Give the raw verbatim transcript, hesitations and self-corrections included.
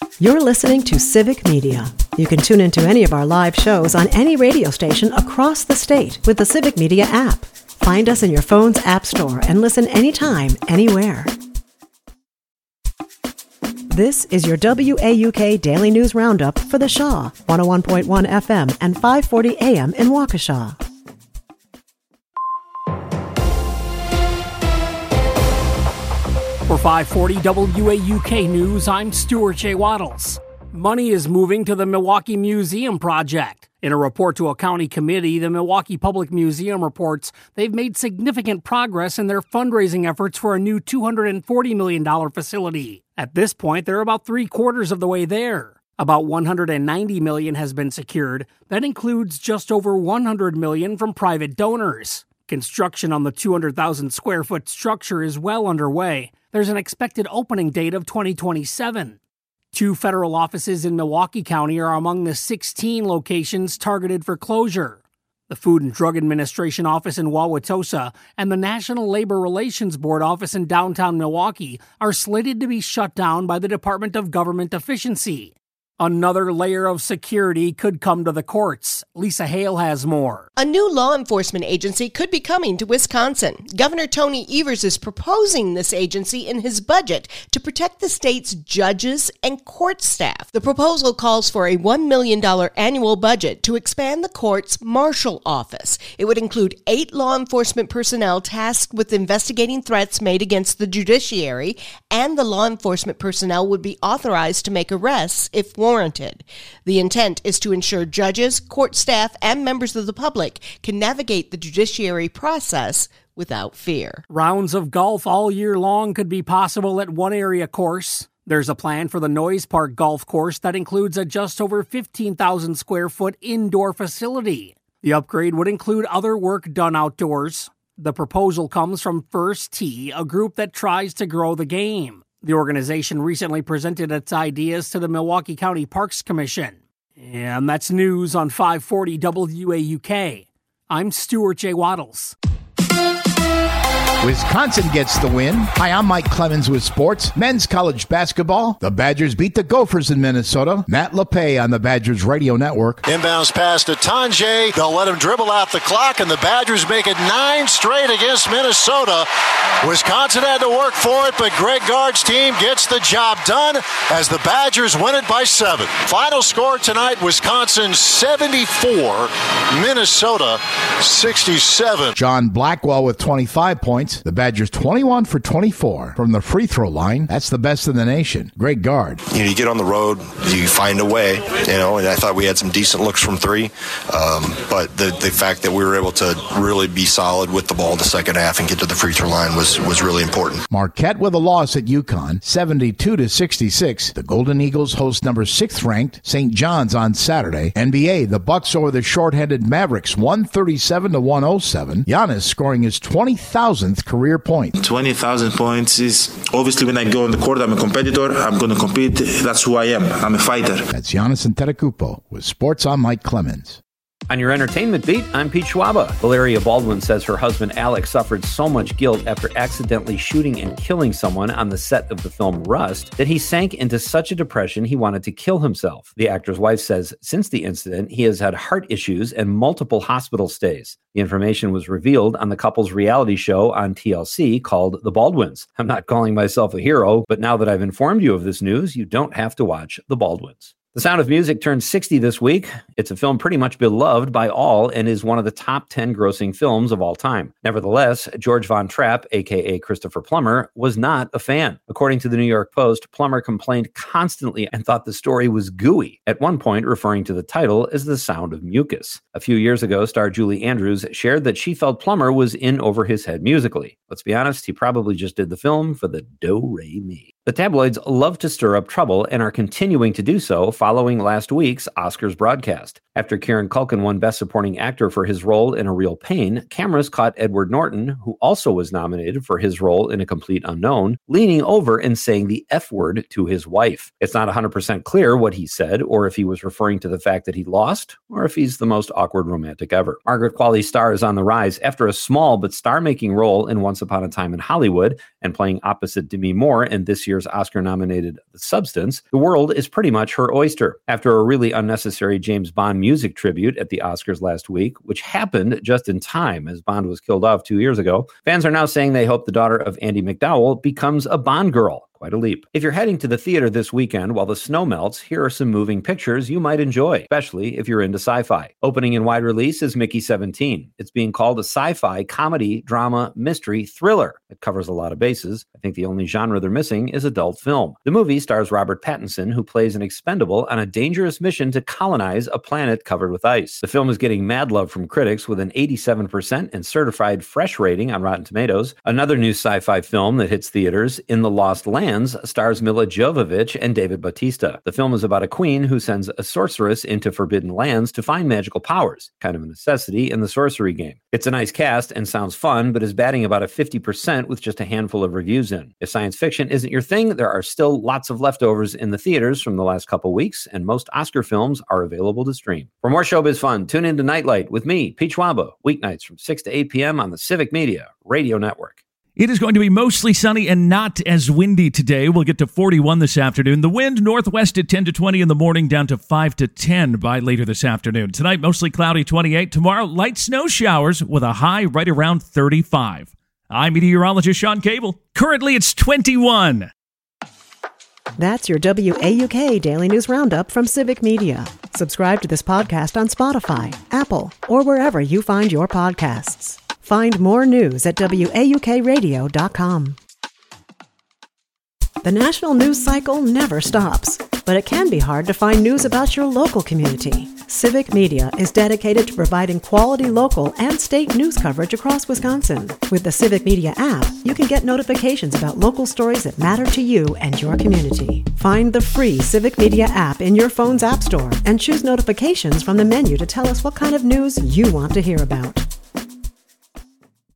You're listening to Civic Media. You can tune into any of our live shows on any radio station across the state with the Civic Media app. Find us in your phone's app store and listen anytime, anywhere. This is your W A U K Daily News Roundup for the Shaw, one oh one point one F M and five forty A M in Waukesha. For five forty W A U K News, I'm Stuart J. Waddles. Money is moving to the Milwaukee Museum project. In a report to a county committee, the Milwaukee Public Museum reports they've made significant progress in their fundraising efforts for a new two hundred forty million dollars facility. At this point, they're about three quarters of the way there. About one hundred ninety million dollars has been secured. That includes just over one hundred million dollars from private donors. Construction on the two hundred thousand square foot structure is well underway. There's an expected opening date of twenty twenty-seven. Two federal offices in Milwaukee County are among the sixteen locations targeted for closure. The Food and Drug Administration office in Wauwatosa and the National Labor Relations Board office in downtown Milwaukee are slated to be shut down by the Department of Government Efficiency. Another layer of security could come to the courts. Lisa Hale has more. A new law enforcement agency could be coming to Wisconsin. Governor Tony Evers is proposing this agency in his budget to protect the state's judges and court staff. The proposal calls for a one million dollars annual budget to expand the court's marshal office. It would include eight law enforcement personnel tasked with investigating threats made against the judiciary, and the law enforcement personnel would be authorized to make arrests if warranted. Warranted. The intent is to ensure judges, court staff, and members of the public can navigate the judiciary process without fear. Rounds of golf all year long could be possible at one area course. There's a plan for the Noise Park Golf Course that includes a just over fifteen thousand square foot indoor facility. The upgrade would include other work done outdoors. The proposal comes from First Tee, a group that tries to grow the game. The organization recently presented its ideas to the Milwaukee County Parks Commission. And that's news on five forty W A U K. I'm Stuart J. Waddles. Wisconsin gets the win. Hi, I'm Mike Clemens with sports. Men's college basketball. The Badgers beat the Gophers in Minnesota. Matt LePay on the Badgers Radio Network. Inbounds pass to Tanjay. They'll let him dribble out the clock, and the Badgers make it nine straight against Minnesota. Wisconsin had to work for it, but Greg Gard's team gets the job done as the Badgers win it by seven. Final score tonight, Wisconsin seventy-four, Minnesota sixty-seven. John Blackwell with twenty-five points. The Badgers twenty-one for twenty-four from the free throw line. That's the best in the nation. Greg Gard. You know, you get on the road, you find a way, you know, and I thought we had some decent looks from three. Um, but the, the fact that we were able to really be solid with the ball in the second half and get to the free throw line was, was really important. Marquette with a loss at UConn, seventy-two to sixty-six. The Golden Eagles host number sixth ranked Saint John's on Saturday. N B A, the Bucks over the short-handed Mavericks, one thirty-seven to one oh seven. Giannis scoring his twenty thousandth career point. twenty thousand points is obviously when I go on the court, I'm a competitor. I'm going to compete. That's who I am. I'm a fighter. That's Giannis Antetokounmpo with Sports on Mike Clemens. On your entertainment beat, I'm Pete Schwaba. Valeria Baldwin says her husband Alex suffered so much guilt after accidentally shooting and killing someone on the set of the film Rust that he sank into such a depression he wanted to kill himself. The actor's wife says since the incident, he has had heart issues and multiple hospital stays. The information was revealed on the couple's reality show on T L C called The Baldwins. I'm not calling myself a hero, but now that I've informed you of this news, you don't have to watch The Baldwins. The Sound of Music turned sixty this week. It's a film pretty much beloved by all and is one of the top ten grossing films of all time. Nevertheless, George Von Trapp, a k a. Christopher Plummer, was not a fan. According to the New York Post, Plummer complained constantly and thought the story was gooey, at one point referring to the title as The Sound of Mucus. A few years ago, star Julie Andrews shared that she felt Plummer was in over his head musically. Let's be honest, he probably just did the film for the do-re-mi. The tabloids love to stir up trouble and are continuing to do so following last week's Oscars broadcast. After Kieran Culkin won Best Supporting Actor for his role in A Real Pain, cameras caught Edward Norton, who also was nominated for his role in A Complete Unknown, leaning over and saying the F word to his wife. It's not one hundred percent clear what he said, or if he was referring to the fact that he lost, or if he's the most awkward romantic ever. Margaret Qualley's star is on the rise after a small but star-making role in Once Upon a Time in Hollywood and playing opposite Demi Moore in this year's Oscar-nominated The Substance. The world is pretty much her oyster. After a really unnecessary James Bond music tribute at the Oscars last week, which happened just in time as Bond was killed off two years ago, fans are now saying they hope the daughter of Andy McDowell becomes a Bond girl. Quite a leap. If you're heading to the theater this weekend while the snow melts, here are some moving pictures you might enjoy, especially if you're into sci-fi. Opening in wide release is Mickey seventeen. It's being called a sci-fi, comedy, drama, mystery, thriller. It covers a lot of bases. I think the only genre they're missing is adult film. The movie stars Robert Pattinson, who plays an expendable on a dangerous mission to colonize a planet covered with ice. The film is getting mad love from critics with an eighty-seven percent and certified fresh rating on Rotten Tomatoes. Another new sci-fi film that hits theaters, In the Lost Land, stars Mila Jovovich and David Bautista. The film is about a queen who sends a sorceress into forbidden lands to find magical powers, kind of a necessity in the sorcery game. It's a nice cast and sounds fun, but is batting about a fifty percent with just a handful of reviews in. If science fiction isn't your thing, there are still lots of leftovers in the theaters from the last couple weeks, and most Oscar films are available to stream. For more showbiz fun, tune into Nightlight with me, Pete Schwaba, weeknights from six to eight p.m. on the Civic Media Radio Network. It is going to be mostly sunny and not as windy today. We'll get to forty-one this afternoon. The wind northwest at ten to twenty in the morning, down to five to ten by later this afternoon. Tonight, mostly cloudy, twenty-eight. Tomorrow, light snow showers with a high right around thirty-five. I'm meteorologist Sean Cable. Currently, it's twenty-one. That's your W A U K Daily News Roundup from Civic Media. Subscribe to this podcast on Spotify, Apple, or wherever you find your podcasts. Find more news at W A U K radio dot com. The national news cycle never stops, but it can be hard to find news about your local community. Civic Media is dedicated to providing quality local and state news coverage across Wisconsin. With the Civic Media app, you can get notifications about local stories that matter to you and your community. Find the free Civic Media app in your phone's app store and choose notifications from the menu to tell us what kind of news you want to hear about.